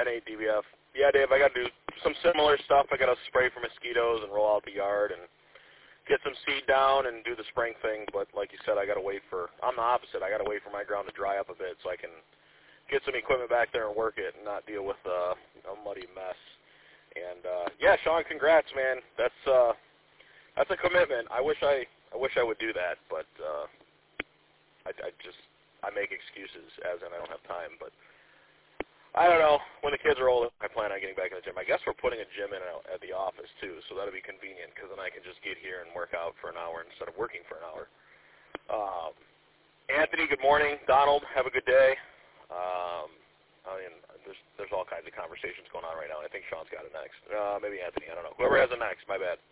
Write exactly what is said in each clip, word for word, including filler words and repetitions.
eight D B F. Yeah, Dave, I got to do some similar stuff. I got to spray for mosquitoes and roll out the yard and get some seed down and do the spring thing. But like you said, I got to wait for, I'm the opposite. I got to wait for my ground to dry up a bit so I can get some equipment back there and work it and not deal with uh, a muddy mess. And, uh, yeah, Sean, congrats, man. That's uh, that's a commitment. I wish I, I wish I would do that, but uh, I, I just, I make excuses as in I don't have time. But I don't know. When the kids are older, I plan on getting back in the gym. I guess we're putting a gym in at the office, too, so that'll be convenient because then I can just get here and work out for an hour instead of working for an hour. Um, Anthony, good morning. Donald, have a good day. Um, I mean, there's there's all kinds of conversations going on right now. I think Sean's got it next. Uh, maybe Anthony. I don't know. Whoever has it next, my bad.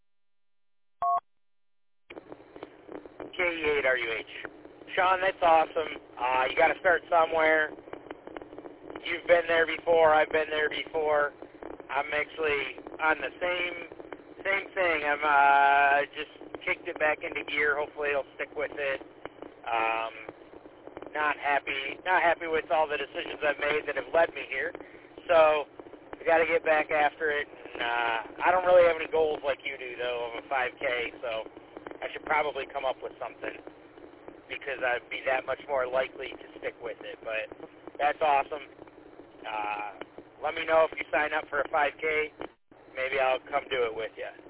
K E eight R U H. Sean, that's awesome. Uh, you got to start somewhere. You've been there before. I've been there before. I'm actually on the same same thing. I'm uh, just kicked it back into gear. Hopefully, it'll stick with it. Um, not happy, not happy with all the decisions I've made that have led me here. So I got to get back after it. And, uh, I don't really have any goals like you do, though, of a five K. So I should probably come up with something because I'd be that much more likely to stick with it. But that's awesome. Uh, let me know if you sign up for a five K. Maybe I'll come do it with you.